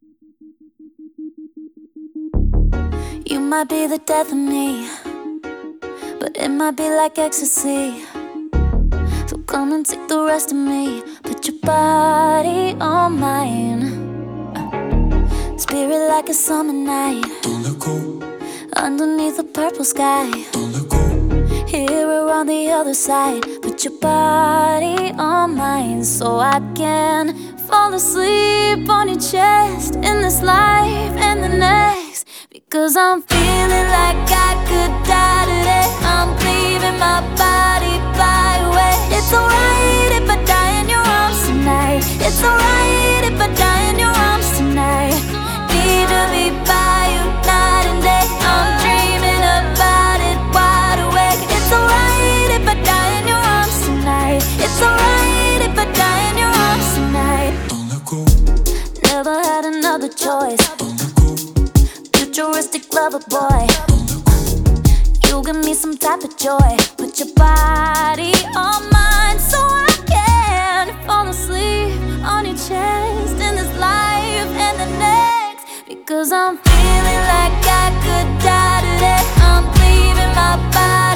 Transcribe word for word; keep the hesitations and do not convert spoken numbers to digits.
You might be the death of me, but it might be like ecstasy. So come and take the rest of me. Put your body on mine. Spirit like a summer night. Don't let go. Underneath the purple sky. Don't let go. Here or on the other side. Put your body on mine, so I can fall asleep on your chest in this life and the next. Because I'm feeling like I could die today. I'm leaving my body fly away. It's alright if I die in your arms tonight. It's alright if I die in your arms tonight. Need to be by you night and day. I'm dreaming about it wide awake. It's alright if I die in your arms tonight. It's alright if I die in your arms tonight. Don't let go. Never had another choice. Don't let go. Futuristic lover boy. Don't let go. You give me some type of joy. Put your body on mine, so I can fall asleep on your chest in this life and the next. Because I'm feeling like I could die today. I'm leaving my body